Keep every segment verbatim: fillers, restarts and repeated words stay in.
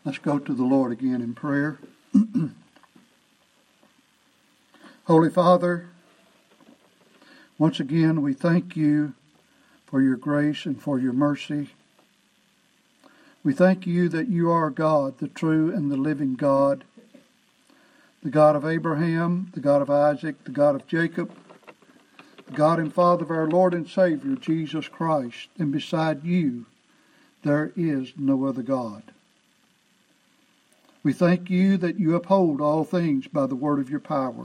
Let's go to the Lord again in prayer. Holy Father, once again we thank you for your grace and for your mercy. We thank you that you are God, the true and the living God, the God of Abraham, the God of Isaac, the God of Jacob, the God and Father of our Lord and Savior, Jesus Christ, and beside you there is no other God. We thank you that you uphold all things by the word of your power.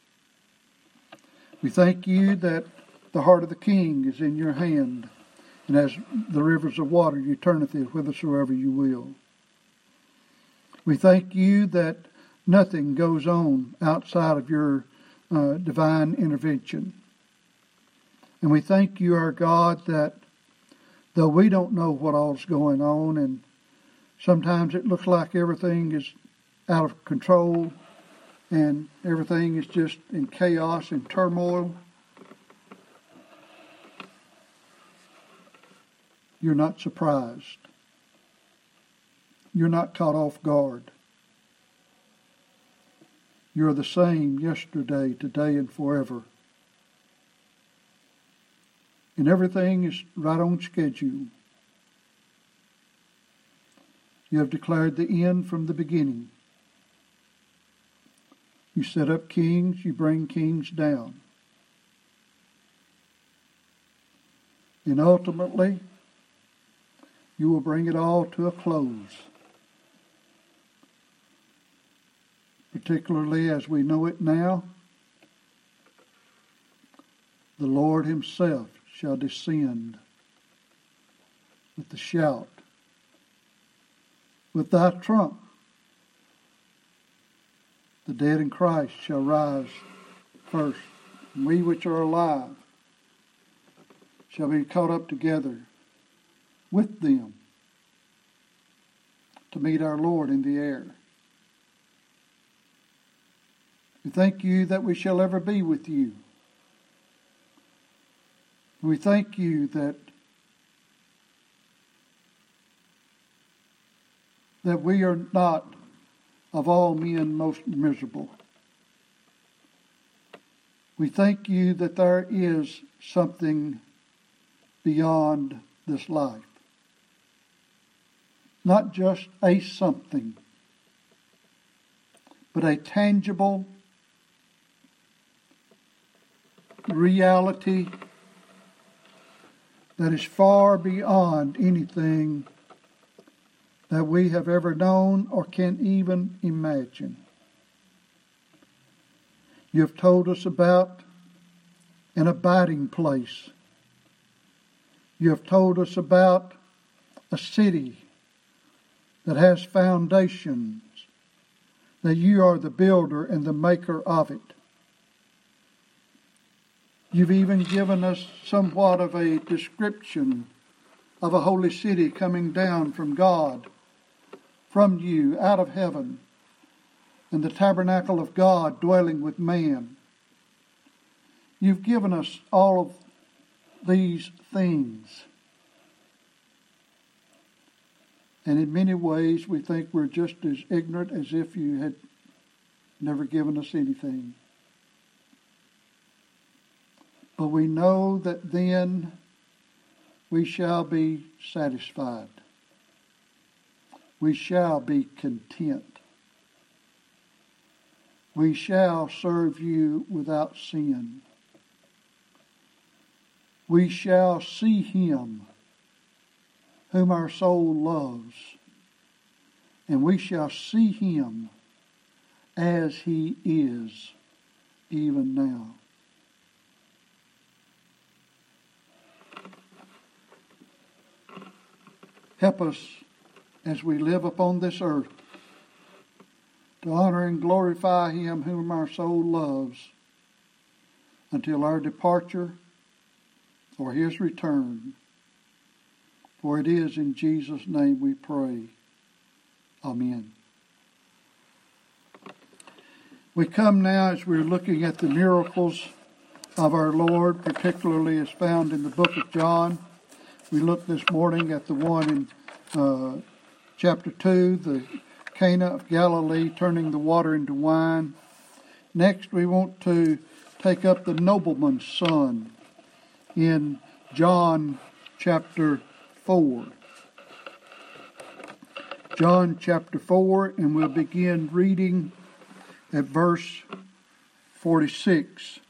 We thank you that the heart of the king is in your hand, and as the rivers of water you turneth it whithersoever you will. We thank you that nothing goes on outside of your uh, divine intervention. And we thank you, our God, that though we don't know what all's going on, and sometimes it looks like everything is out of control and everything is just in chaos and turmoil, you're not surprised. You're not caught off guard. You're the same yesterday, today, and forever. And everything is right on schedule. You have declared the end from the beginning. You set up kings, you bring kings down. And ultimately, you will bring it all to a close. Particularly as we know it now, the Lord himself shall descend with the shout, with thy trump. The dead in Christ shall rise first, and we which are alive shall be caught up together with them to meet our Lord in the air. We thank you that we shall ever be with you. We thank you that that we are not of all men most miserable. We thank you that there is something beyond this life. Not just a something, but a tangible reality that is far beyond anything that we have ever known or can even imagine. You have told us about an abiding place. You have told us about a city that has foundations, that you are the builder and the maker of it. You've even given us somewhat of a description of a holy city coming down from God, from you, out of heaven, and the tabernacle of God dwelling with man. You've given us all of these things. And in many ways, we think we're just as ignorant as if you had never given us anything. But we know that then we shall be satisfied. We shall be content. We shall serve you without sin. We shall see him whom our soul loves, and we shall see him as he is even now. Help us as we live upon this earth to honor and glorify him whom our soul loves until our departure or his return. For it is in Jesus' name we pray. Amen. We come now as we're looking at the miracles of our Lord, particularly as found in the book of John. We looked this morning at the one in uh, chapter two, the Cana of Galilee, turning the water into wine. Next, we want to take up the nobleman's son in John chapter four. John chapter four, and we'll begin reading at verse forty-six.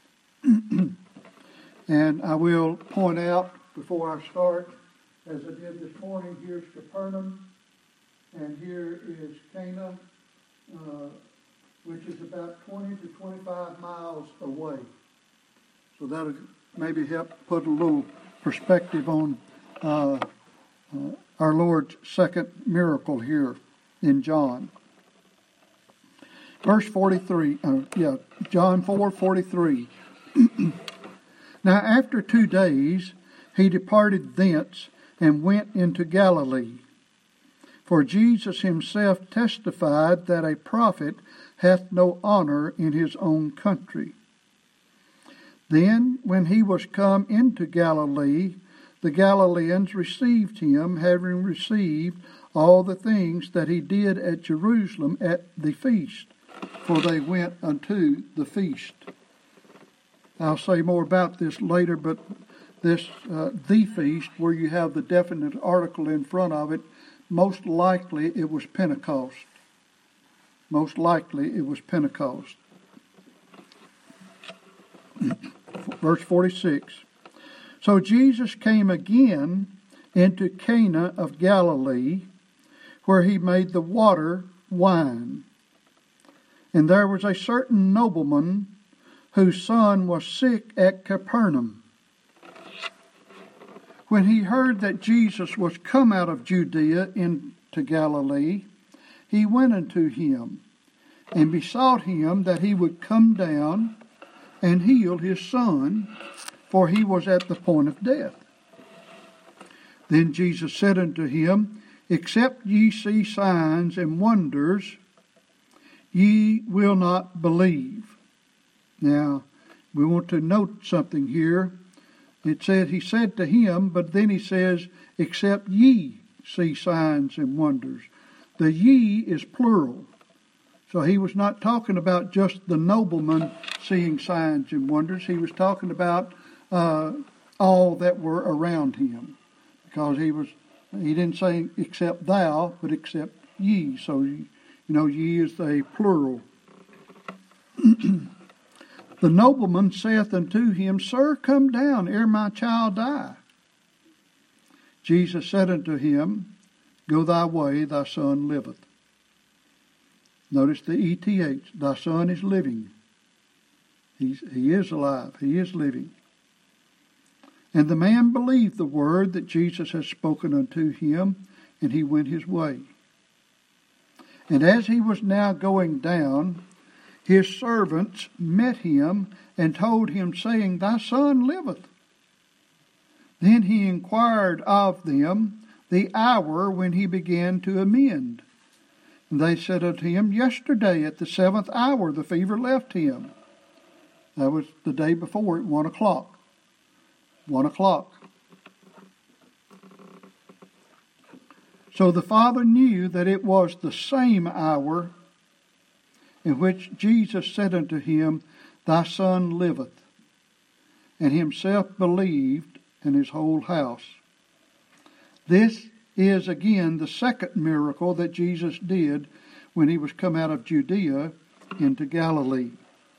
And I will point out before I start, as I did this morning, here's Capernaum, and here is Cana, uh, which is about twenty to twenty-five miles away. So that'll maybe help put a little perspective on uh, uh, our Lord's second miracle here in John. Verse forty-three, uh, yeah, John four forty-three. Now after two days he departed thence and went into Galilee. For Jesus himself testified that a prophet hath no honor in his own country. Then, when he was come into Galilee, the Galileans received him, having received all the things that he did at Jerusalem at the feast, for they went unto the feast. I'll say more about this later, but this, uh, the feast, where you have the definite article in front of it, most likely it was Pentecost. Most likely it was Pentecost. Verse forty-six. So Jesus came again into Cana of Galilee, where he made the water wine. And there was a certain nobleman whose son was sick at Capernaum. When he heard that Jesus was come out of Judea into Galilee, he went unto him, and besought him that he would come down and heal his son, for he was at the point of death. Then Jesus said unto him, Except ye see signs and wonders, ye will not believe. Now, we want to note something here. It said, he said to him, but then he says, except ye see signs and wonders. The ye is plural. So he was not talking about just the nobleman seeing signs and wonders. He was talking about uh, all that were around him. Because he was, he didn't say except thou, but except ye. So, you know, ye is a plural. The nobleman saith unto him, Sir, come down ere my child die. Jesus said unto him, Go thy way, thy son liveth. Notice the E T H, thy son is living. He's, he is alive, he is living. And the man believed the word that Jesus had spoken unto him, and he went his way. And as he was now going down, his servants met him and told him, saying, Thy son liveth. Then he inquired of them the hour when he began to amend. And they said unto him, Yesterday at the seventh hour the fever left him. That was the day before at one o'clock. One o'clock. So the father knew that it was the same hour in which Jesus said unto him, Thy son liveth. And himself believed, and his whole house. This is again the second miracle that Jesus did when he was come out of Judea into Galilee.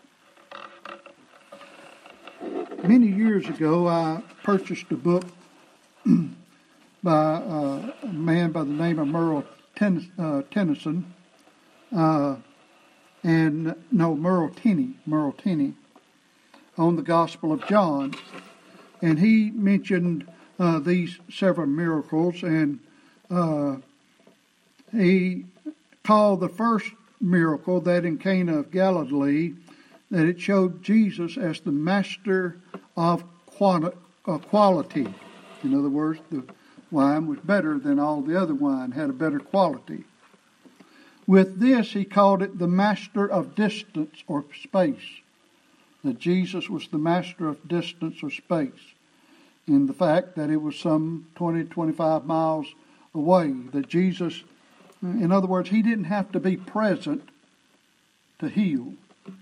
Many years ago, I purchased a book by uh, a man by the name of Merle Ten- uh, Tennyson, uh, and no, Merle Tenney, Merle Tenney, on the Gospel of John. And he mentioned uh, these several miracles, and uh, he called the first miracle, that in Cana of Galilee, that it showed Jesus as the master of quali- uh, quality. In other words, the wine was better than all the other wine, had a better quality. With this, he called it the master of distance or space. That Jesus was the master of distance or space. In the fact that it was some twenty, twenty-five miles away. That Jesus In other words, he didn't have to be present to heal.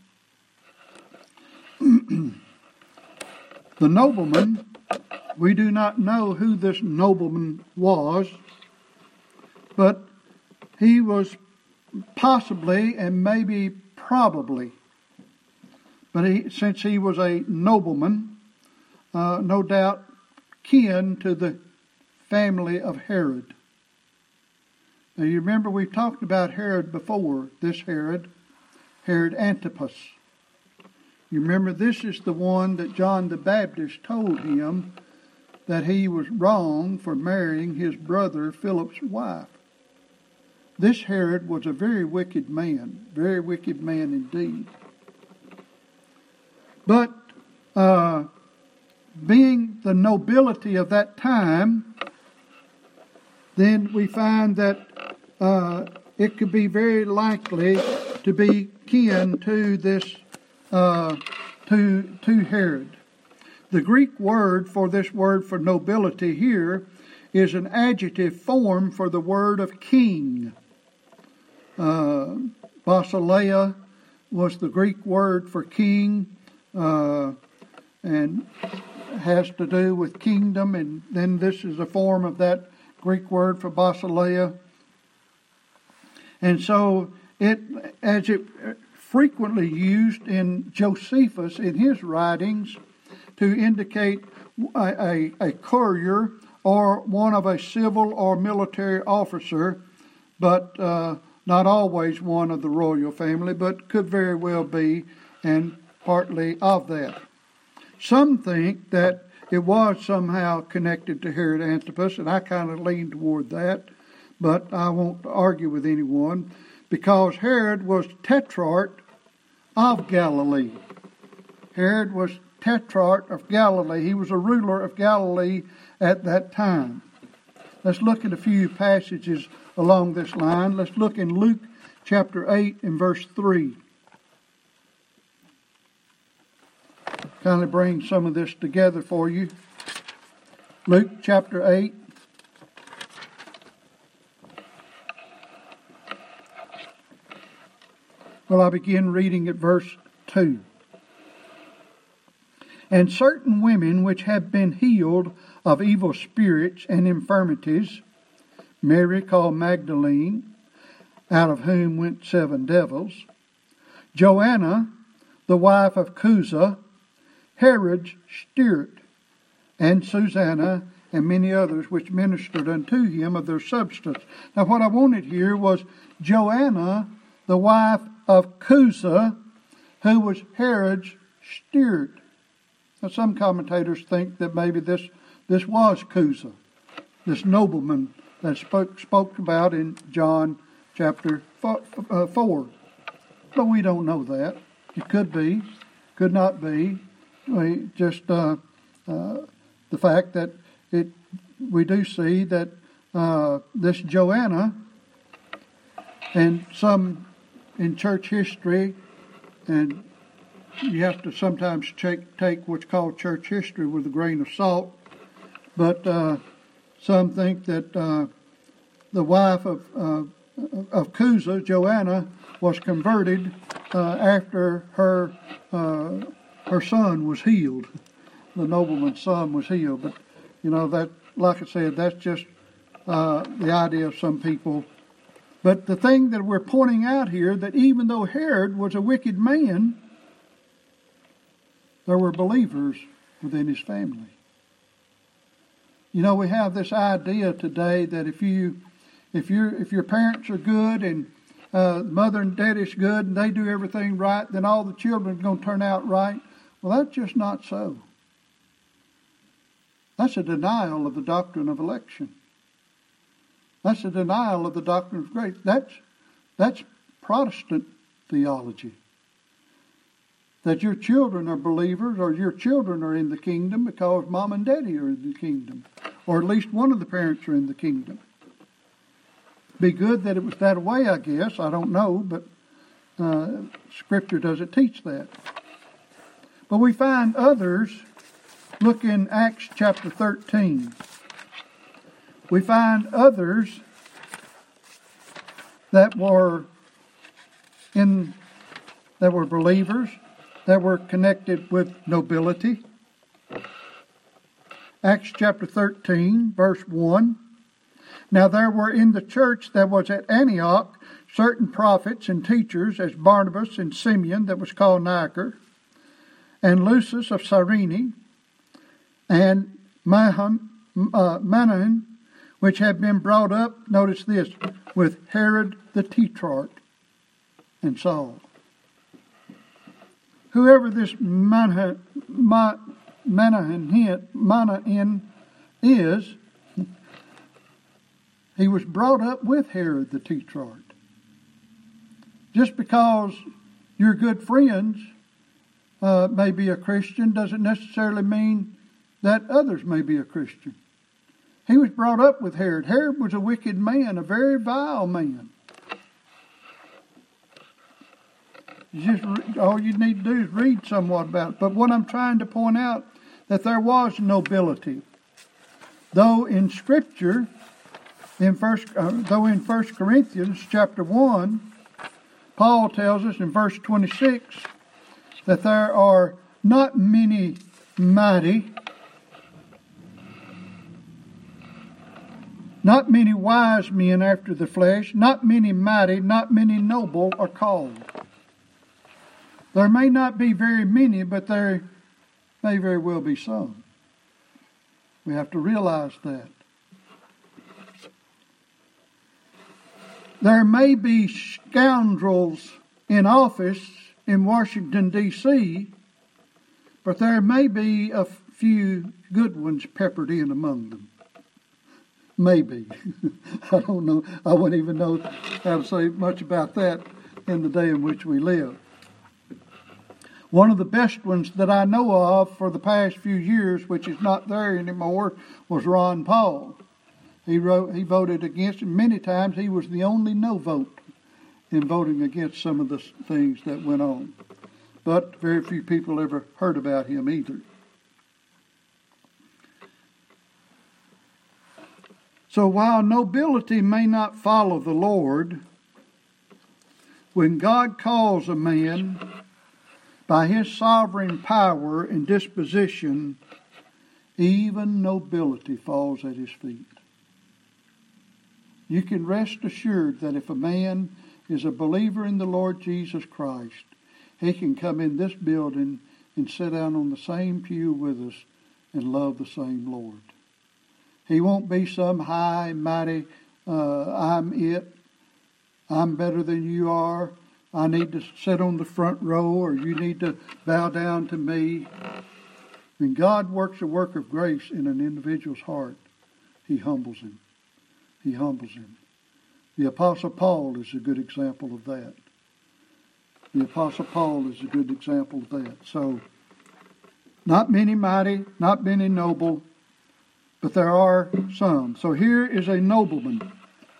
The nobleman, we do not know who this nobleman was, but he was possibly and maybe probably, but he, since he was a nobleman, uh, no doubt kin to the family of Herod. Now you remember we've talked about Herod before, this Herod, Herod Antipas. You remember this is the one that John the Baptist told him that he was wrong for marrying his brother Philip's wife. This Herod was a very wicked man, very wicked man indeed. But uh, being the nobility of that time, then we find that uh, it could be very likely to be kin to this, uh, to, to Herod. The Greek word for this word for nobility here is an adjective form for the word of king. Uh, Basileia was the Greek word for king, uh, and has to do with kingdom, and then this is a form of that Greek word for Basileia. And so it, as it frequently used in Josephus in his writings to indicate a, a, a courier or one of a civil or military officer, but uh, not always one of the royal family, but could very well be, and partly of that. Some think that it was somehow connected to Herod Antipas, and I kind of lean toward that, but I won't argue with anyone, because Herod was tetrarch of Galilee. Herod was tetrarch of Galilee. He was a ruler of Galilee at that time. Let's look at a few passages along this line. Let's look in Luke chapter eight and verse three. Kind of bring some of this together for you. Luke chapter eight. Well, I begin reading at verse two. And certain women which had been healed of evil spirits and infirmities, Mary called Magdalene, out of whom went seven devils, Joanna, the wife of Chuza, Herod's steward, and Susanna, and many others which ministered unto him of their substance. Now what I wanted here was Joanna, the wife of Chuza, who was Herod's steward. Now some commentators think that maybe this, this was Chuza, this nobleman that spoke, spoke about in John chapter four. But we don't know that. It could be, could not be. We just uh, uh, the fact that it we do see that uh, this Joanna, and some in church history, and you have to sometimes take, take what's called church history with a grain of salt, but uh, some think that uh, the wife of uh, of Chuza, Joanna, was converted uh, after her uh, her son was healed. The nobleman's son was healed. But, you know, that, like I said, that's just uh, the idea of some people. But the thing that we're pointing out here, that even though Herod was a wicked man, there were believers within his family. You know, we have this idea today that if you, if you, if your parents are good and uh, mother and daddy's good and they do everything right, then all the children are going to turn out right. Well, that's just not so. That's a denial of the doctrine of election. That's a denial of the doctrine of grace. That's that's Protestant theology. That your children are believers, or your children are in the kingdom because mom and daddy are in the kingdom, or at least one of the parents are in the kingdom. Be good that it was that way, I guess. I don't know, but uh, Scripture doesn't teach that. But we find others. Look in Acts chapter thirteen. We find others that were in that were believers, that were connected with nobility. Acts chapter thirteen, verse one. Now there were in the church that was at Antioch certain prophets and teachers, as Barnabas and Simeon, that was called Niger, and Lucius of Cyrene, and Mahan, uh, Manaen, which had been brought up, notice this, with Herod the Tetrarch and Saul. Whoever this Manaen, Manaen, Manaen is, he was brought up with Herod the Tetrarch. Just because your good friends uh, may be a Christian doesn't necessarily mean that others may be a Christian. He was brought up with Herod. Herod was a wicked man, a very vile man. Just all you need to do is read somewhat about it. But what I'm trying to point out, that there was nobility. Though in Scripture, in first, uh, though in First Corinthians chapter one, Paul tells us in verse twenty-six that there are not many mighty, not many wise men after the flesh, not many mighty, not many noble are called. There may not be very many, but there may very well be some. We have to realize that. There may be scoundrels in office in Washington, D C, but there may be a few good ones peppered in among them. Maybe. I don't know. I wouldn't even know how to say much about that in the day in which we live. One of the best ones that I know of for the past few years, which is not there anymore, was Ron Paul. He wrote, he voted against it. Many times he was the only no vote in voting against some of the things that went on. But very few people ever heard about him either. So while nobility may not follow the Lord, when God calls a man by his sovereign power and disposition, even nobility falls at his feet. You can rest assured that if a man is a believer in the Lord Jesus Christ, he can come in this building and sit down on the same pew with us and love the same Lord. He won't be some high, mighty, uh, I'm it, I'm better than you are, I need to sit on the front row, or you need to bow down to me. When God works a work of grace in an individual's heart, he humbles him. He humbles him. The Apostle Paul is a good example of that. The Apostle Paul is a good example of that. So, not many mighty, not many noble, but there are some. So here is a nobleman.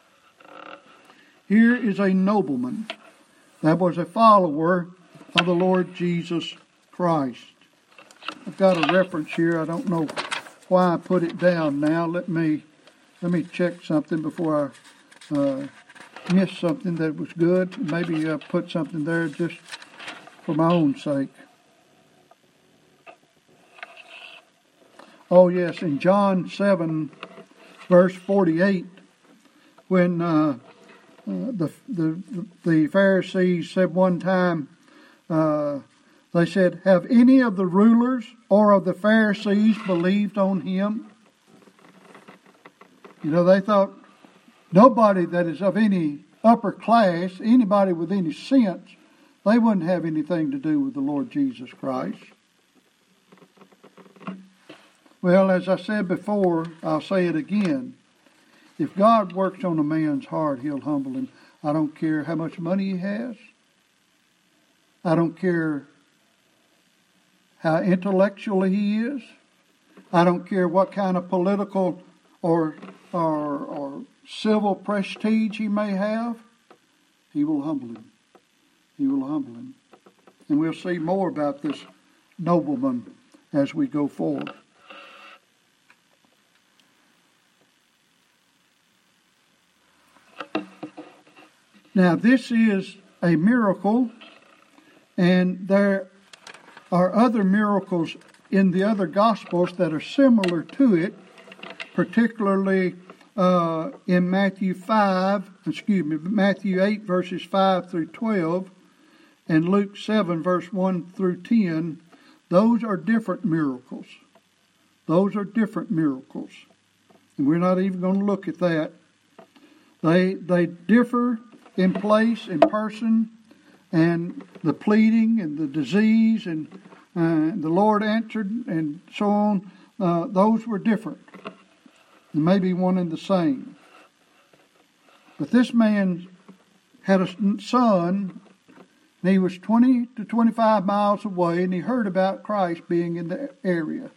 Here is a nobleman that was a follower of the Lord Jesus Christ. I've got a reference here. I don't know why I put it down now. Let me let me check something before I uh, miss something that was good. Maybe I put something there just for my own sake. Oh yes, in John seven, verse forty-eight, when uh, uh, the, the the Pharisees said one time, uh, they said, "Have any of the rulers or of the Pharisees believed on him?" You know, they thought nobody that is of any upper class, anybody with any sense, they wouldn't have anything to do with the Lord Jesus Christ. Well, as I said before, I'll say it again. If God works on a man's heart, he'll humble him. I don't care how much money he has. I don't care how intellectual he is. I don't care what kind of political or, or, or civil prestige he may have. He will humble him. He will humble him. And we'll see more about this nobleman as we go forward. Now, this is a miracle, and there are other miracles in the other Gospels that are similar to it, particularly uh, in Matthew five, excuse me, Matthew eight, verses five through twelve, and Luke seven, verse one through ten. Those are different miracles. Those are different miracles. And we're not even going to look at that. They, they differ in place, in person, and the pleading and the disease and uh, the Lord answered and so on. Uh, those were different. Maybe one and the same. But this man had a son, and he was twenty to twenty-five miles away, and he heard about Christ being in the area.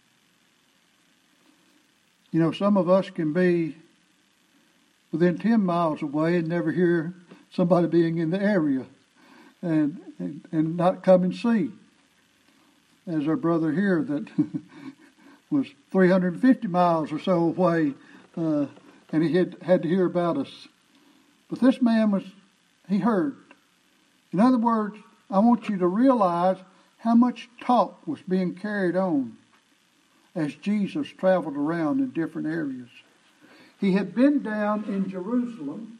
You know, some of us can be within ten miles away and never hear somebody being in the area and and, and not come and see. As our brother here that was three hundred fifty miles or so away, uh, and he had, had to hear about us. But this man was, he heard. In other words, I want you to realize how much talk was being carried on as Jesus traveled around in different areas. He had been down in Jerusalem,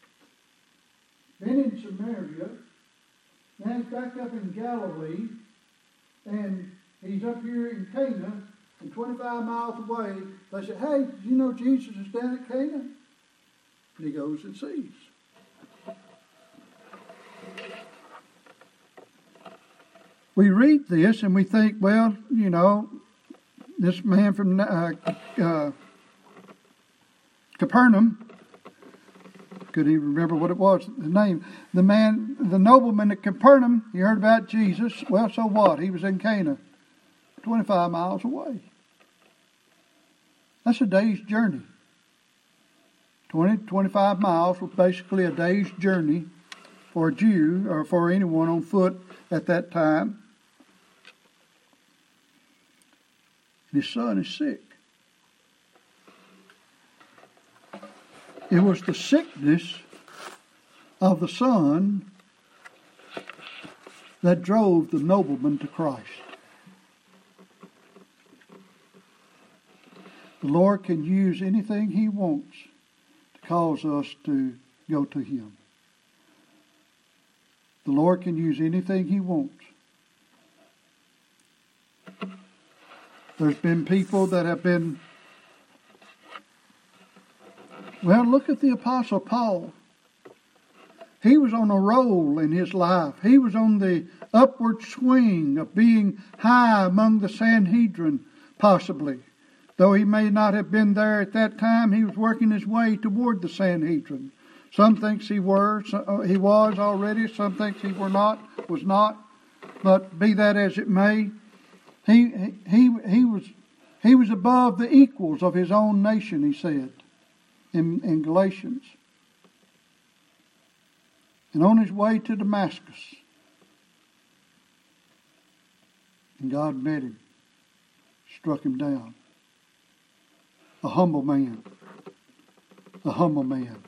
been in Samaria, now he's back up in Galilee, and he's up here in Cana, and twenty-five miles away. They said, hey, did you know Jesus is down at Cana? And he goes and sees. We read this and we think, well, you know, this man from uh, uh, Capernaum, could he remember what it was, the name? The man, the nobleman at Capernaum, he heard about Jesus. Well, so what? He was in Cana, twenty-five miles away. That's a day's journey. twenty, twenty-five miles was basically a day's journey for a Jew or for anyone on foot at that time. And his son is sick. It was the sickness of the son that drove the nobleman to Christ. The Lord can use anything He wants to cause us to go to Him. The Lord can use anything He wants. There's been people that have been, well, look at the Apostle Paul. He was on a roll in his life. He was on the upward swing of being high among the Sanhedrin, possibly. Though he may not have been there at that time, he was working his way toward the Sanhedrin. Some thinks he were, he was already. Some thinks he were not, was not. But be that as it may, he he he was he was above the equals of his own nation. He said in in Galatians. And on his way to Damascus, and God met him, struck him down. A humble man. A humble man.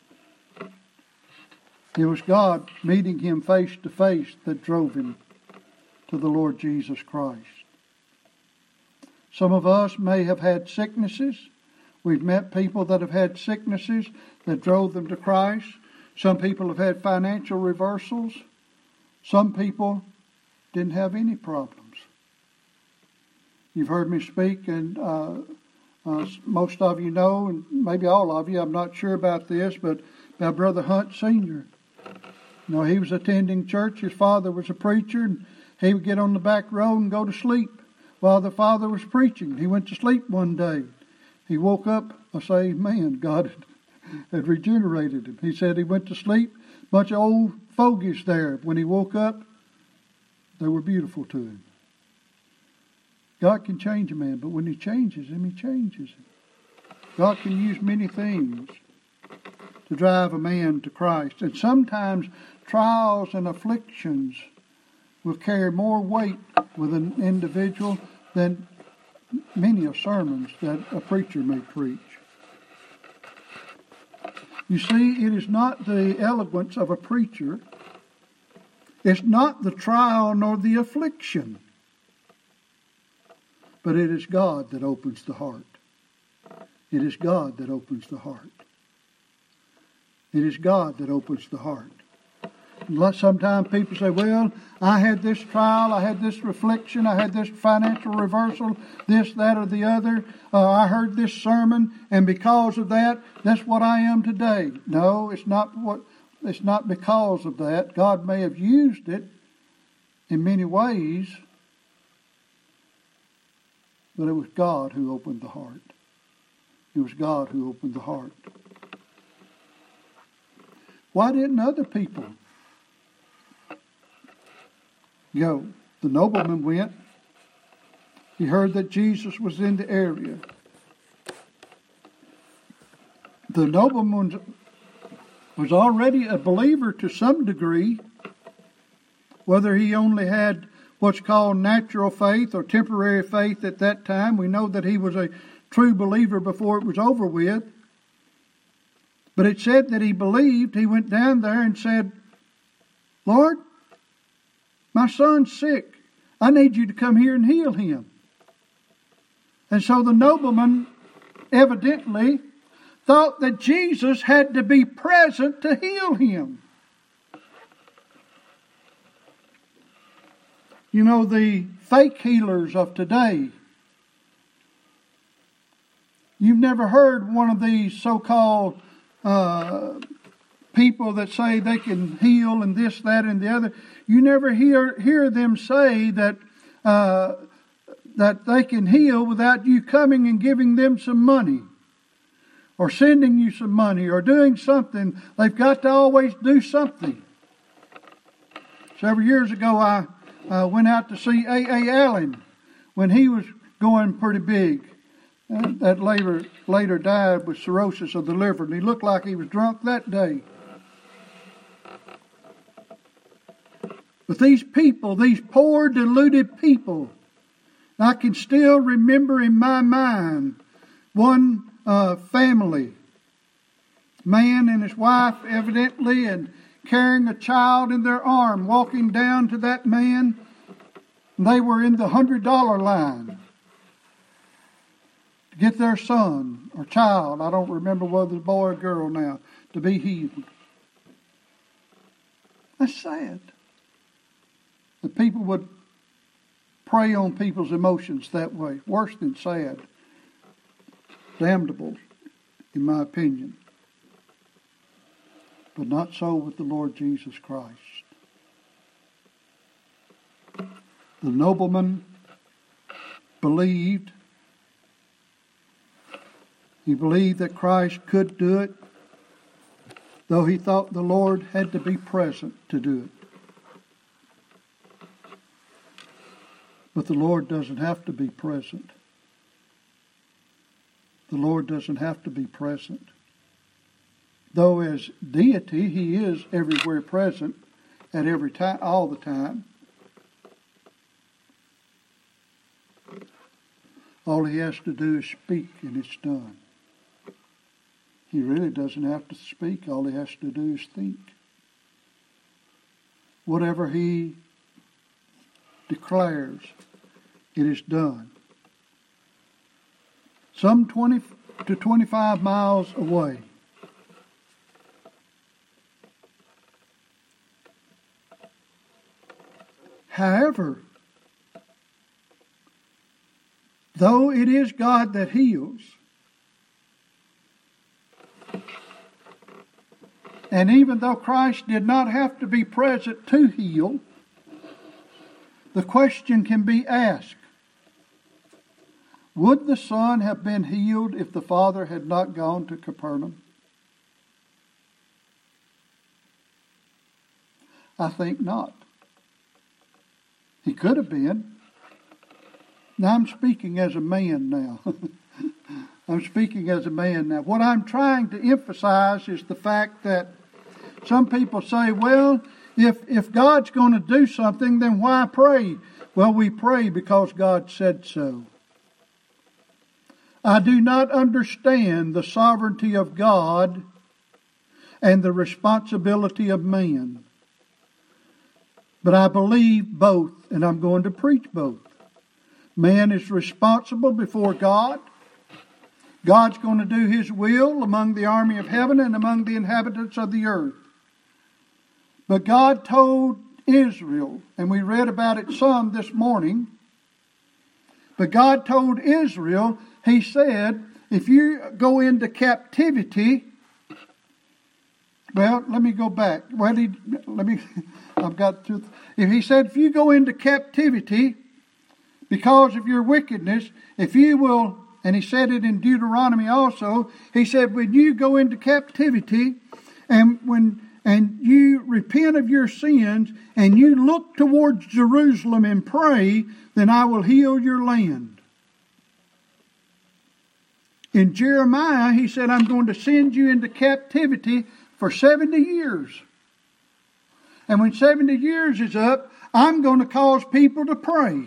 It was God meeting him face to face that drove him to the Lord Jesus Christ. Some of us may have had sicknesses. We've met people that have had sicknesses that drove them to Christ. Some people have had financial reversals. Some people didn't have any problems. You've heard me speak, and uh, uh, most of you know, and maybe all of you, I'm not sure about this, but about Brother Hunt Senior You know, he was attending church. His father was a preacher, and he would get on the back row and go to sleep while the father was preaching. He went to sleep one day. He woke up, I say, man, God had had regenerated him. He said he went to sleep, a bunch of old fogies there. When he woke up, they were beautiful to him. God can change a man, but when He changes him, He changes him. God can use many things to drive a man to Christ. And sometimes trials and afflictions will carry more weight with an individual than many of sermons that a preacher may preach. You see, it is not the eloquence of a preacher. It's not the trial nor the affliction. But it is God that opens the heart. It is God that opens the heart. It is God that opens the heart. Sometimes people say, well, I had this trial, I had this reflection, I had this financial reversal, this, that, or the other. Uh, I heard this sermon, and because of that, that's what I am today. No, it's not what. It's not because of that. God may have used it in many ways, but it was God who opened the heart. It was God who opened the heart. Why didn't other people go? The nobleman went. He heard that Jesus was in the area. The nobleman was already a believer to some degree, whether he only had what's called natural faith or temporary faith at that time. We know that he was a true believer before it was over with. But it said that he believed. He went down there and said, Lord, my son's sick. I need you to come here and heal him. And so the nobleman evidently thought that Jesus had to be present to heal him. You know, the fake healers of today, you've never heard one of these so-called uh, people that say they can heal and this, that, and the other. You never hear hear them say that uh, that they can heal without you coming and giving them some money, or sending you some money, or doing something. They've got to always do something. Several years ago, I uh, went out to see A A Allen when he was going pretty big. Uh, that later later died with cirrhosis of the liver, and he looked like he was drunk that day. But these people, these poor, deluded people, I can still remember in my mind one uh, family, man and his wife evidently, and carrying a child in their arm, walking down to that man. They were in the hundred dollar line to get their son or child, I don't remember whether it's a boy or girl now, to be healed. That's sad. The people would prey on people's emotions that way. Worse than sad. Damnable, in my opinion. But not so with the Lord Jesus Christ. The nobleman believed. He believed that Christ could do it, though he thought the Lord had to be present to do it. But the Lord doesn't have to be present. The Lord doesn't have to be present. Though as deity, he is everywhere present at every time, all the time. All he has to do is speak and it's done. He really doesn't have to speak. All he has to do is think. Whatever he declares, it is done. Some twenty to twenty-five miles away. However, though it is God that heals, and even though Christ did not have to be present to heal, the question can be asked, would the Son have been healed if the Father had not gone to Capernaum? I think not. He could have been. Now I'm speaking as a man now. I'm speaking as a man now. What I'm trying to emphasize is the fact that some people say, well, if, if God's going to do something, then why pray? Well, we pray because God said so. I do not understand the sovereignty of God and the responsibility of man. But I believe both, and I'm going to preach both. Man is responsible before God. God's going to do His will among the army of heaven and among the inhabitants of the earth. But God told Israel, and we read about it some this morning, but God told Israel, He said, if you go into captivity, well, let me go back. Well, he, let me, I've got to, if He said, if you go into captivity because of your wickedness, if you will, and He said it in Deuteronomy also, He said, when you go into captivity and when and you repent of your sins and you look towards Jerusalem and pray, then I will heal your land. In Jeremiah, He said, I'm going to send you into captivity for seventy years. And when seventy years is up, I'm going to cause people to pray.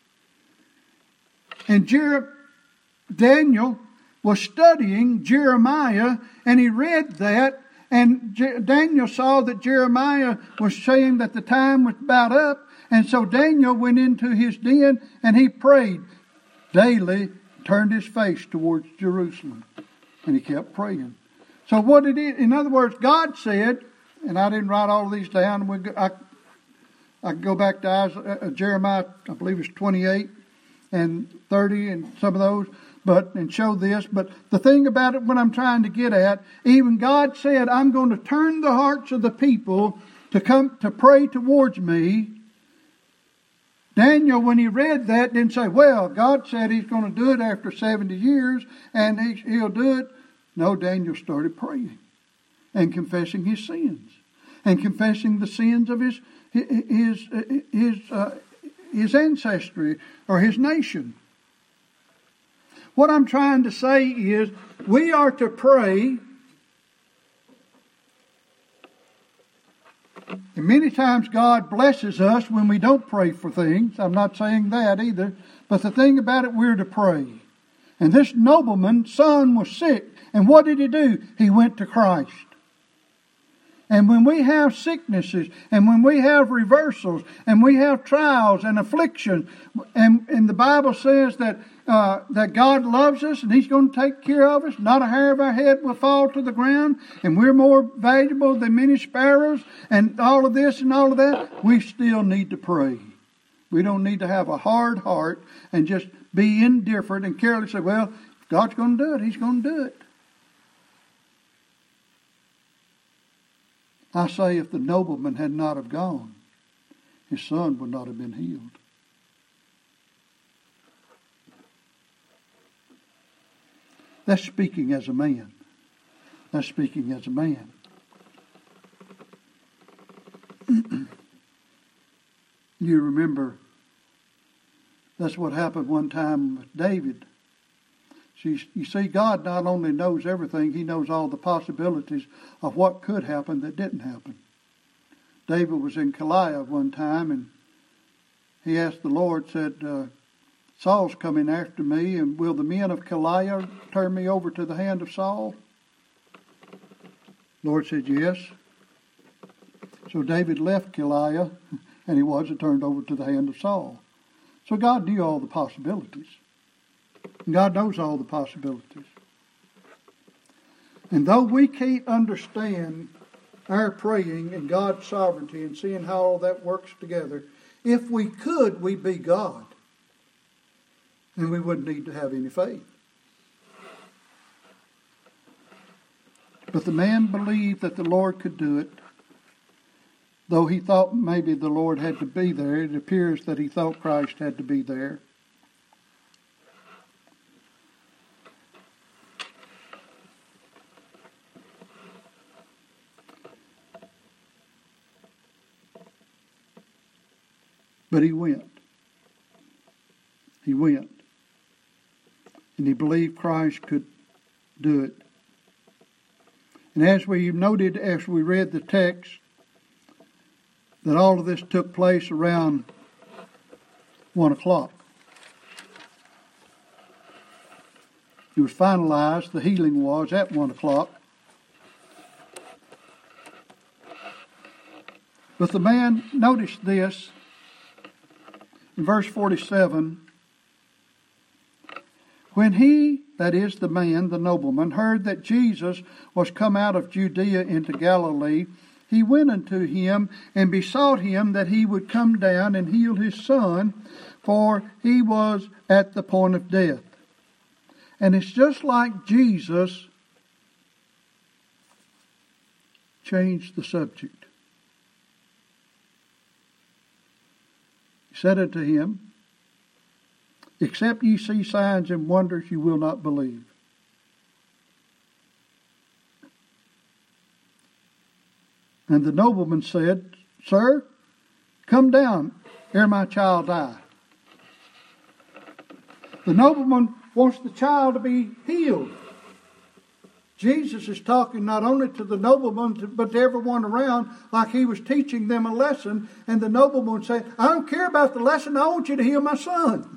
And Jer- Daniel was studying Jeremiah, and he read that, and Je- Daniel saw that Jeremiah was saying that the time was about up, and so Daniel went into his den and he prayed daily, turned his face towards Jerusalem, and he kept praying. So what it is, in other words, God said, and I didn't write all of these down. We, I, I go back to Isaiah, uh, Jeremiah, I believe it's twenty-eight and thirty, and some of those, but and show this. But the thing about it, what I'm trying to get at, even God said, I'm going to turn the hearts of the people to come to pray towards me. Daniel, when he read that, didn't say, well, God said He's going to do it after seventy years, and he, He'll do it. No, Daniel started praying and confessing his sins and confessing the sins of his his his uh, his ancestry or his nation. What I'm trying to say is we are to pray. And many times God blesses us when we don't pray for things. I'm not saying that either. But the thing about it, we're to pray. And this nobleman's son was sick. And what did he do? He went to Christ. And when we have sicknesses, and when we have reversals, and we have trials and afflictions, and, and the Bible says that uh, that God loves us and He's going to take care of us, not a hair of our head will fall to the ground, and we're more valuable than many sparrows, and all of this and all of that, we still need to pray. We don't need to have a hard heart and just be indifferent and careless. Say, well, if God's going to do it, He's going to do it. I say, if the nobleman had not have gone, his son would not have been healed. That's speaking as a man. That's speaking as a man. You remember, that's what happened one time with David. You see, God not only knows everything, He knows all the possibilities of what could happen that didn't happen. David was in Keilah one time, and he asked the Lord, said, uh, Saul's coming after me, and will the men of Keilah turn me over to the hand of Saul? The Lord said, yes. So David left Keilah, and he wasn't turned over to the hand of Saul. So God knew all the possibilities. God knows all the possibilities. And though we can't understand our praying and God's sovereignty and seeing how all that works together, if we could, we'd be God. And we wouldn't need to have any faith. But the man believed that the Lord could do it. Though he thought maybe the Lord had to be there, it appears that he thought Christ had to be there. But he went. He went. And he believed Christ could do it. And as we noted, as we read the text, that all of this took place around one o'clock. It was finalized, the healing was at one o'clock. But the man, notice this, in verse forty-seven, when he, that is the man, the nobleman, heard that Jesus was come out of Judea into Galilee, he went unto him and besought him that he would come down and heal his son, for he was at the point of death. And it's just like Jesus changed the subject. He said unto him, except ye see signs and wonders, you will not believe. And the nobleman said, Sir, come down, ere my child die. The nobleman wants the child to be healed. Jesus is talking not only to the nobleman, but to everyone around, like he was teaching them a lesson. And the nobleman said, I don't care about the lesson, I want you to heal my son.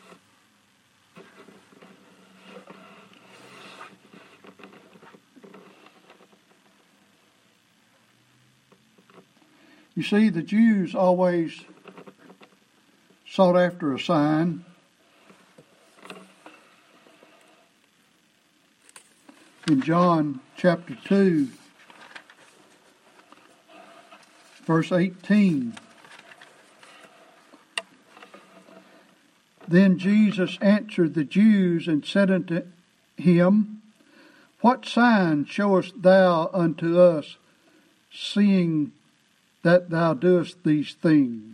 You see, the Jews always sought after a sign. In John chapter two, verse eighteen, then Jesus answered the Jews and said unto him, what sign showest thou unto us, seeing that thou doest these things?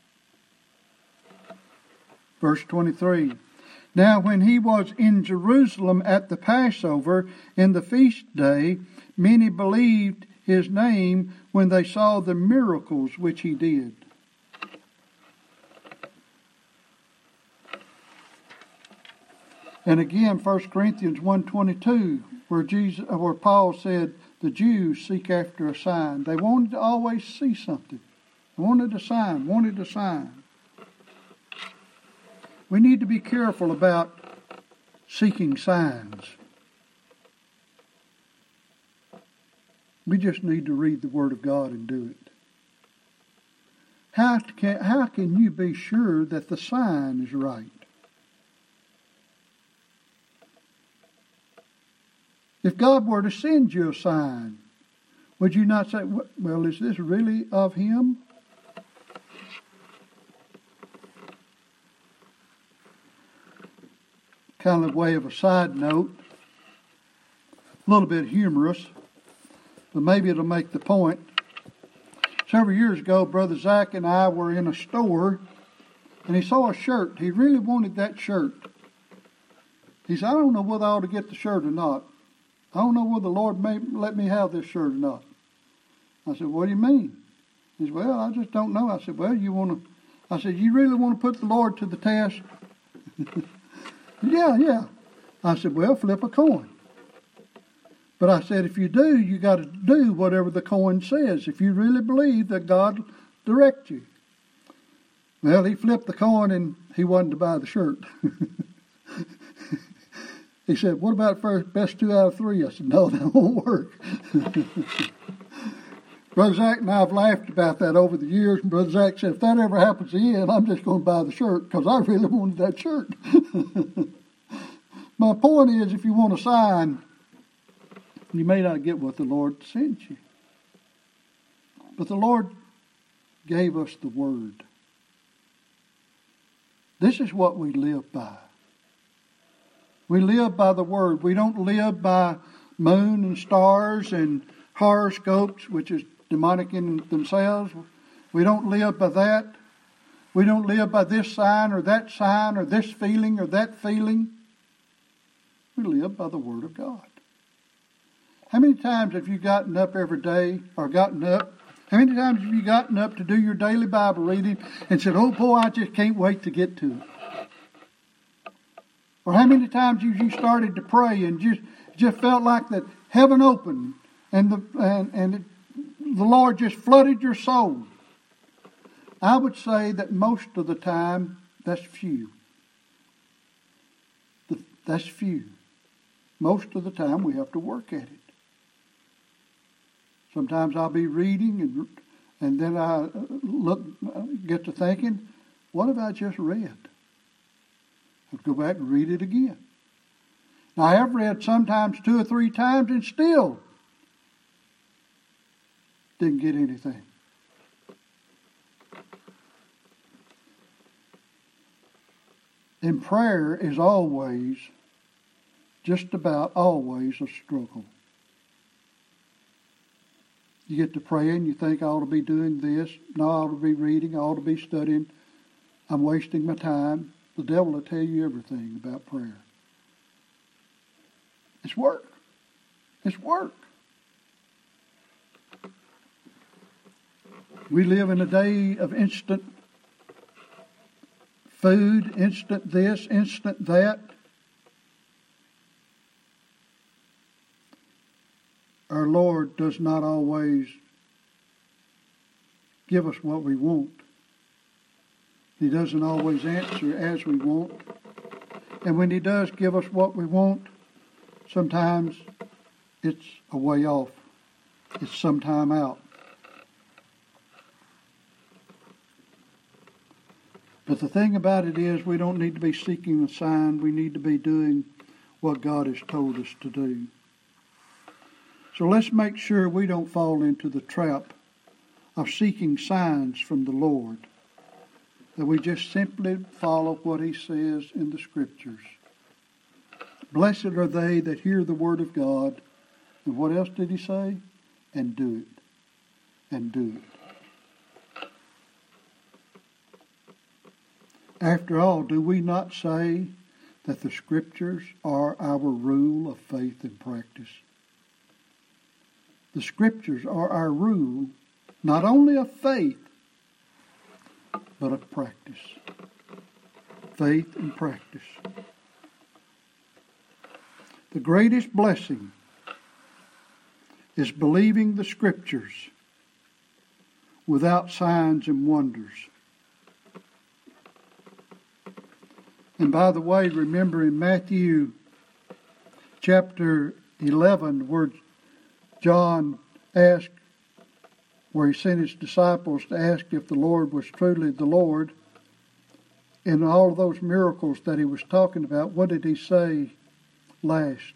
Verse twenty-three. Now when he was in Jerusalem at the Passover in the feast day, many believed his name when they saw the miracles which he did. And again, First Corinthians one twenty-two, where Jesus, where Paul said, the Jews seek after a sign. They wanted to always see something. They wanted a sign, wanted a sign. We need to be careful about seeking signs. We just need to read the Word of God and do it. How can, how can you be sure that the sign is right? If God were to send you a sign, would you not say, well, is this really of Him? Kind of way of a side note, a little bit humorous, but maybe it'll make the point. Several years ago, Brother Zach and I were in a store, and he saw a shirt. He really wanted that shirt. He said, I don't know whether I ought to get the shirt or not. I don't know whether the Lord may let me have this shirt or not. I said, what do you mean? He said, well, I just don't know. I said, well, you want to, I said, you really want to put the Lord to the test? yeah, yeah. I said, well, flip a coin. But I said, if you do, you got to do whatever the coin says, if you really believe that God directs you. Well, he flipped the coin and he wanted to buy the shirt. He said, what about first best two out of three? I said, no, that won't work. Brother Zach and I have laughed about that over the years. And Brother Zach said, if that ever happens again, I'm just going to buy the shirt because I really wanted that shirt. My point is, if you want a sign, you may not get what the Lord sent you. But the Lord gave us the Word. This is what we live by. We live by the Word. We don't live by moon and stars and horoscopes, which is demonic in themselves. We don't live by that. We don't live by this sign or that sign or this feeling or that feeling. We live by the Word of God. How many times have you gotten up every day or gotten up? How many times have you gotten up to do your daily Bible reading and said, oh boy, I just can't wait to get to it? Or how many times have you started to pray and just just felt like that heaven opened and the and, and it, the Lord just flooded your soul? I would say that most of the time, that's few. That's few. Most of the time, we have to work at it. Sometimes I'll be reading and And then I look, get to thinking, what have I just read? I'd go back and read it again. Now, I have read sometimes two or three times and still didn't get anything. And prayer is always, just about always, a struggle. You get to praying, you think I ought to be doing this, no, I ought to be reading, I ought to be studying, I'm wasting my time. The devil will tell you everything about prayer. It's work. It's work. We live in a day of instant food, instant this, instant that. Our Lord does not always give us what we want. He doesn't always answer as we want. And when He does give us what we want, sometimes it's a way off. It's some time out. But the thing about it is, we don't need to be seeking a sign. We need to be doing what God has told us to do. So let's make sure we don't fall into the trap of seeking signs from the Lord. That we just simply follow what He says in the Scriptures. Blessed are they that hear the word of God. And what else did He say? And do it. And do it. After all, do we not say that the Scriptures are our rule of faith and practice? The Scriptures are our rule, not only of faith, but of practice. Faith and practice. The greatest blessing is believing the Scriptures without signs and wonders. And by the way, remember in Matthew chapter eleven, where John asked, where he sent his disciples to ask if the Lord was truly the Lord, in all of those miracles that he was talking about, what did he say last?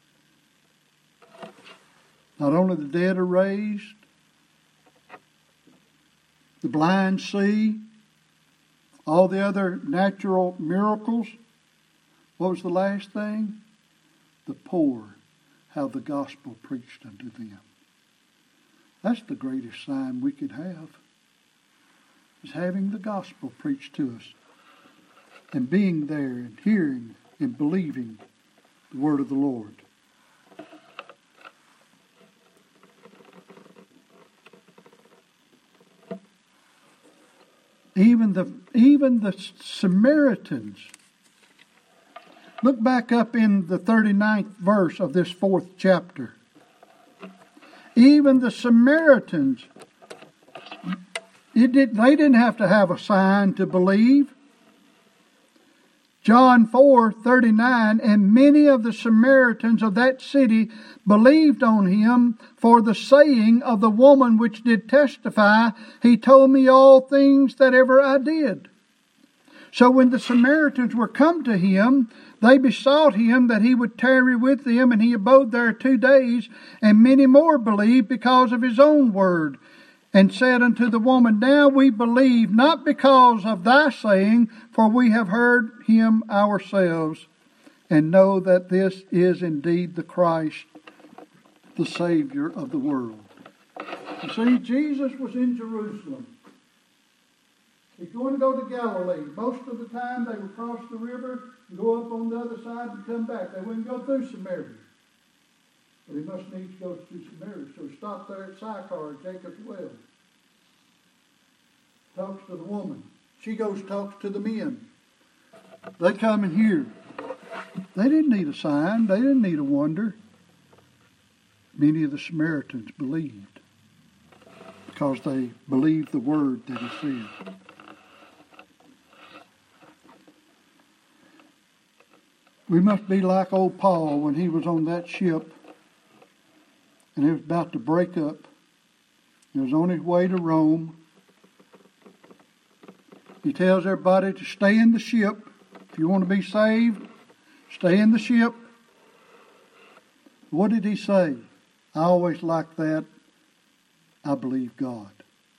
Not only the dead are raised, the blind see, all the other natural miracles. What was the last thing? The poor, how the gospel preached unto them. That's the greatest sign we could have, is having the gospel preached to us and being there and hearing and believing the word of the Lord. Even the even the Samaritans. Look back up in the thirty-ninth verse of this fourth chapter. Even the Samaritans, it did, they didn't have to have a sign to believe. John four thirty-nine, and many of the Samaritans of that city believed on him for the saying of the woman which did testify, he told me all things that ever I did. So when the Samaritans were come to him, they besought him that he would tarry with them, and he abode there two days, and many more believed because of his own word. And said unto the woman, now we believe, not because of thy saying, for we have heard him ourselves, and know that this is indeed the Christ, the Savior of the world. You see, Jesus was in Jerusalem. He's going to go to Galilee. Most of the time they would cross the river and go up on the other side and come back. They wouldn't go through Samaria. But he must needs go through Samaria. So he stopped there at Sychar, Jacob's well. Talks to the woman. She goes talks to the men. They come and hear. They didn't need a sign. They didn't need a wonder. Many of the Samaritans believed because they believed the word that he said. We must be like old Paul when he was on that ship and it was about to break up. He was on his way to Rome. He tells everybody to stay in the ship. If you want to be saved, stay in the ship. What did he say? I always like that. I believe God.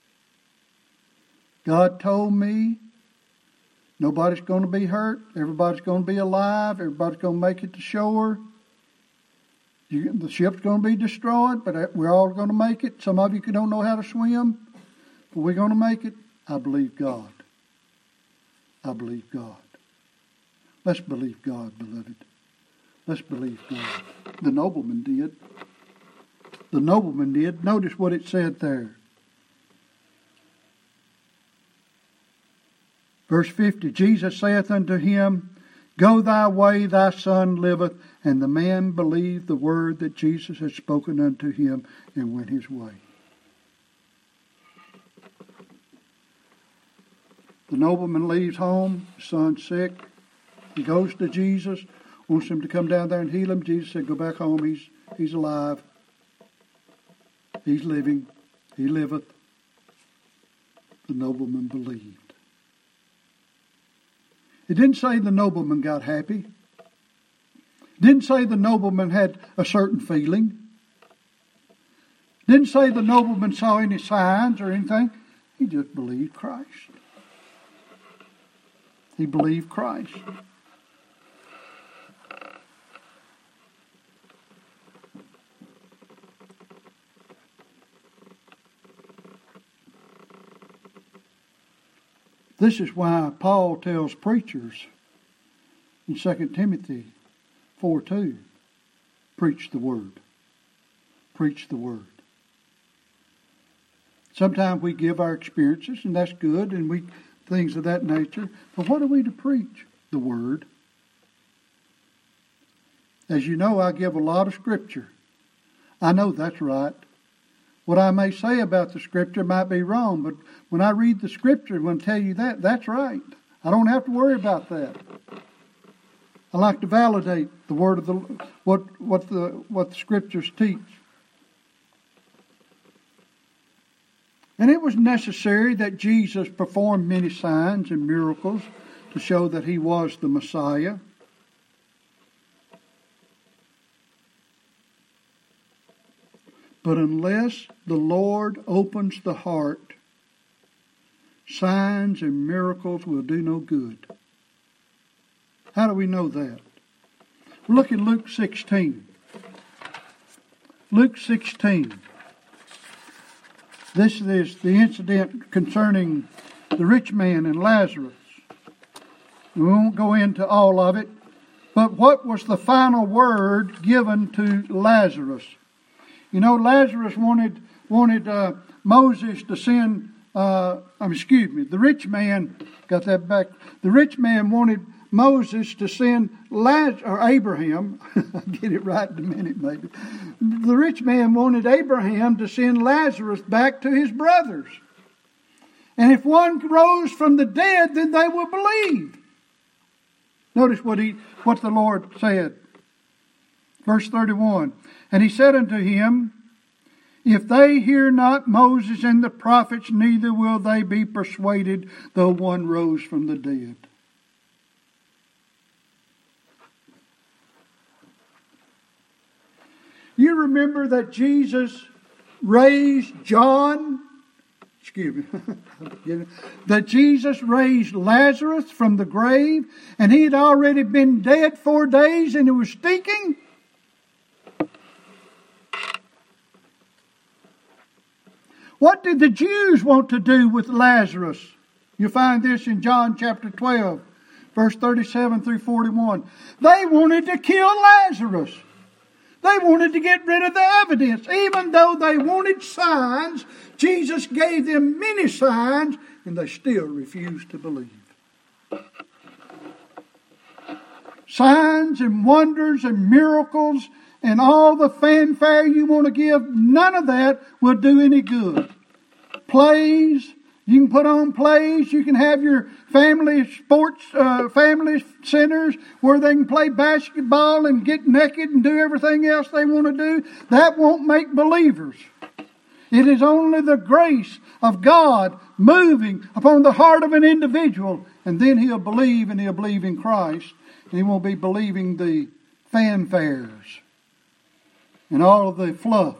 God told me nobody's going to be hurt. Everybody's going to be alive. Everybody's going to make it to shore. You, the ship's going to be destroyed, but we're all going to make it. Some of you don't know how to swim, but we're going to make it. I believe God. I believe God. Let's believe God, beloved. Let's believe God. The nobleman did. The nobleman did. Notice what it said there. Verse fifty, Jesus saith unto him, Go thy way, thy son liveth. And the man believed the word that Jesus had spoken unto him and went his way. The nobleman leaves home, his son's sick. He goes to Jesus, wants him to come down there and heal him. Jesus said, Go back home, he's, he's alive. He's living. He liveth. The nobleman believed. It didn't say the nobleman got happy. It didn't say the nobleman had a certain feeling. It didn't say the nobleman saw any signs or anything. He just believed Christ. He believed Christ. This is why Paul tells preachers in Second Timothy four two, preach the word. Preach the word. Sometimes we give our experiences, and that's good, and we things of that nature. But what are we to preach? The word. As you know, I give a lot of scripture. I know that's right. What I may say about the scripture might be wrong, but when I read the scripture, when I tell you that, that's right. I don't have to worry about that. I like to validate the word of the what what the what the scriptures teach. And it was necessary that Jesus performed many signs and miracles to show that he was the Messiah. But unless the Lord opens the heart, signs and miracles will do no good. How do we know that? Look at Luke sixteen. Luke sixteen. This is the incident concerning the rich man and Lazarus. We won't go into all of it. But what was the final word given to Lazarus? You know, Lazarus wanted wanted uh, Moses to send, uh, um, excuse me, the rich man, got that back. The rich man wanted Moses to send Lazarus, or Abraham, I'll get it right in a minute maybe. The rich man wanted Abraham to send Lazarus back to his brothers. And if one rose from the dead, then they will believe. Notice what he, what the Lord said. Verse thirty-one. And he said unto him, If they hear not Moses and the prophets, neither will they be persuaded, though one rose from the dead. You remember that Jesus raised John, excuse me, that Jesus raised Lazarus from the grave, and he had already been dead four days and it was stinking? What did the Jews want to do with Lazarus? You find this in John chapter twelve, verse thirty-seven through forty-one. They wanted to kill Lazarus. They wanted to get rid of the evidence. Even though they wanted signs, Jesus gave them many signs, and they still refused to believe. Signs and wonders and miracles and all the fanfare you want to give, none of that will do any good. Plays, you can put on plays, you can have your family sports, uh, family centers where they can play basketball and get naked and do everything else they want to do. That won't make believers. It is only the grace of God moving upon the heart of an individual, and then he'll believe, and he'll believe in Christ, and he won't be believing the fanfares and all of the fluff.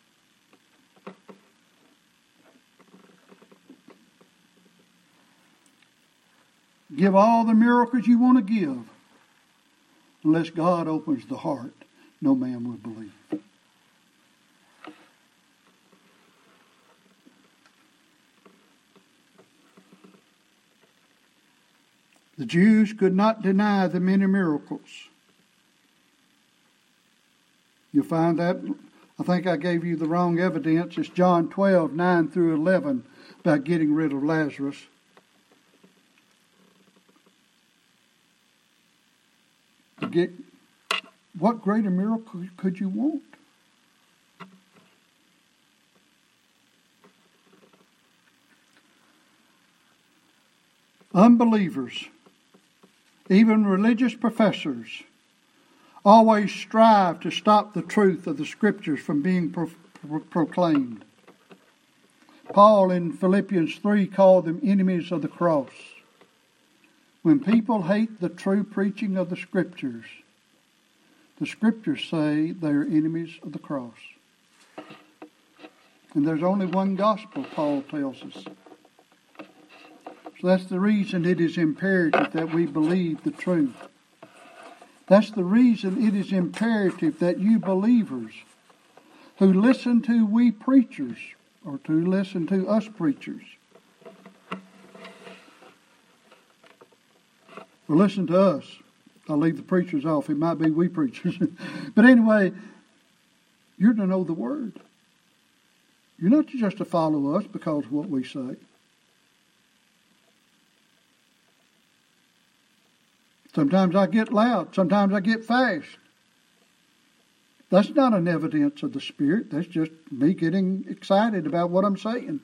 Give all the miracles you want to give. Unless God opens the heart, no man will believe. The Jews could not deny the many miracles. You'll find that, I think I gave you the wrong evidence. It's John twelve, nine through eleven, about getting rid of Lazarus. To get, what greater miracle could you want? Unbelievers, even religious professors, always strive to stop the truth of the Scriptures from being pro- pro- proclaimed. Paul in Philippians three called them enemies of the cross. When people hate the true preaching of the Scriptures, the Scriptures say they are enemies of the cross. And there's only one gospel, Paul tells us. So that's the reason it is imperative that we believe the truth. That's the reason it is imperative that you believers who listen to we preachers, or to listen to us preachers, or listen to us. I'll leave the preachers off. It might be we preachers. But anyway, you're to know the Word. You're not just to follow us because of what we say. Sometimes I get loud. Sometimes I get fast. That's not an evidence of the Spirit. That's just me getting excited about what I'm saying.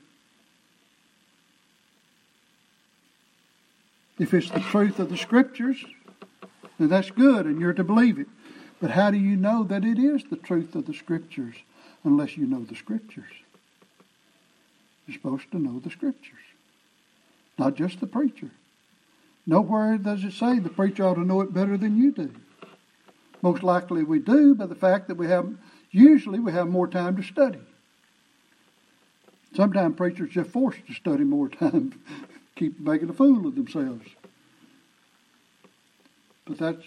If it's the truth of the Scriptures, then that's good and you're to believe it. But how do you know that it is the truth of the Scriptures unless you know the Scriptures? You're supposed to know the Scriptures, not just the preacher. Nowhere does it say the preacher ought to know it better than you do. Most likely we do, by the fact that we have, usually we have more time to study. Sometimes preachers are just forced to study more time, keep making a fool of themselves. But that's,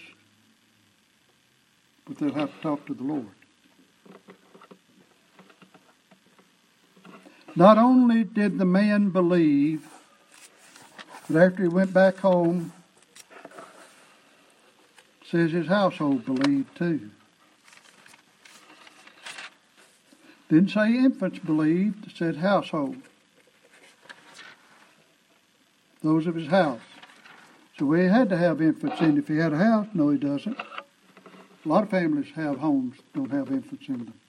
but they'll have to talk to the Lord. Not only did the man believe, but after he went back home, it says his household believed too. Didn't say infants believed, it said household. Those of his house. So he had to have infants in. If he had a house, no he doesn't. A lot of families have homes, don't have infants in them.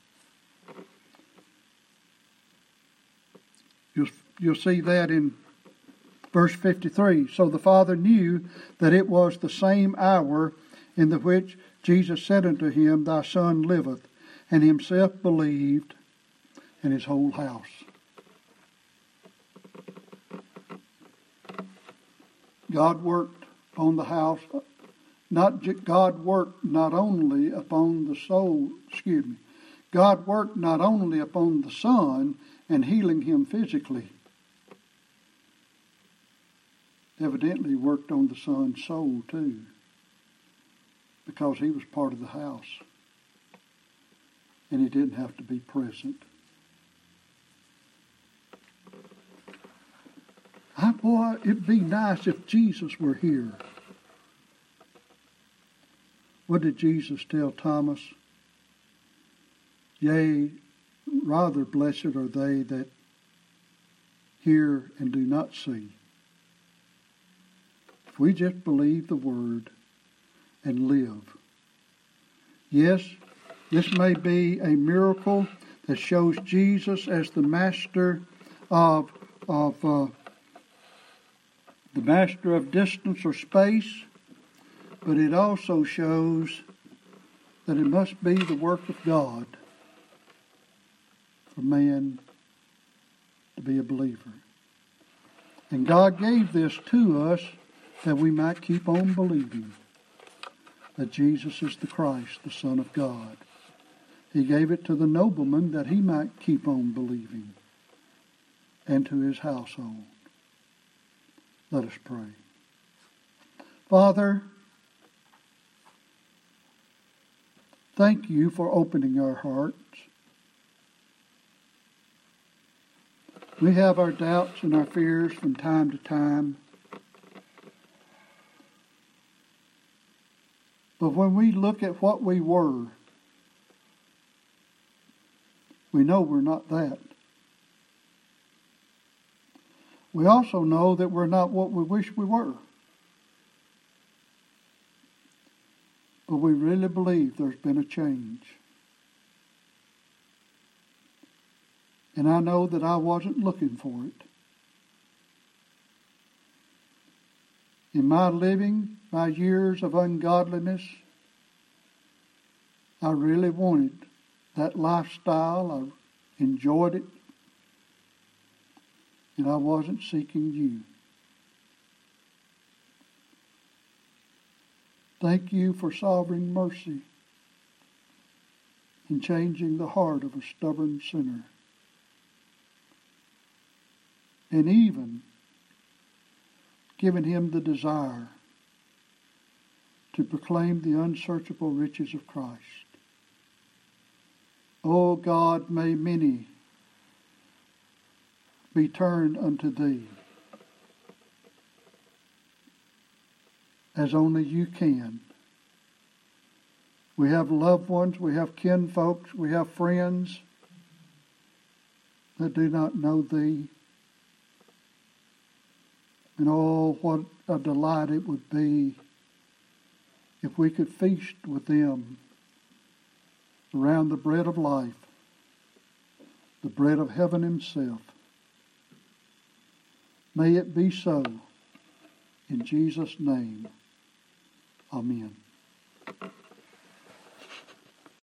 You'll, you'll see that in verse fifty-three. So the father knew that it was the same hour in the which Jesus said unto him, Thy son liveth, and himself believed, and his whole house. God worked on the house. Not God worked not only upon the soul, excuse me. God worked not only upon the son and healing him physically. Evidently worked on the son's soul too, because he was part of the house and he didn't have to be present. I, boy, it'd be nice if Jesus were here. What did Jesus tell Thomas? Yea, rather blessed are they that hear and do not see. If we just believe the Word and live. Yes, this may be a miracle that shows Jesus as the master of, of uh, the master of distance or space, but it also shows that it must be the work of God for man be a believer. And God gave this to us that we might keep on believing that Jesus is the Christ, the Son of God. He gave it to the nobleman that he might keep on believing, and to his household. Let us pray. Father, thank you for opening our hearts. We have our doubts and our fears from time to time. But when we look at what we were, we know we're not that. We also know that we're not what we wish we were. But we really believe there's been a change. And I know that I wasn't looking for it. In my living, my years of ungodliness, I really wanted that lifestyle. I enjoyed it. And I wasn't seeking you. Thank you for sovereign mercy in changing the heart of a stubborn sinner. And even giving him the desire to proclaim the unsearchable riches of Christ. O God, may many be turned unto thee as only you can. We have loved ones, we have kinfolks, we have friends that do not know thee. And oh, what a delight it would be if we could feast with them around the bread of life, the bread of heaven himself. May it be so. In Jesus' name, amen.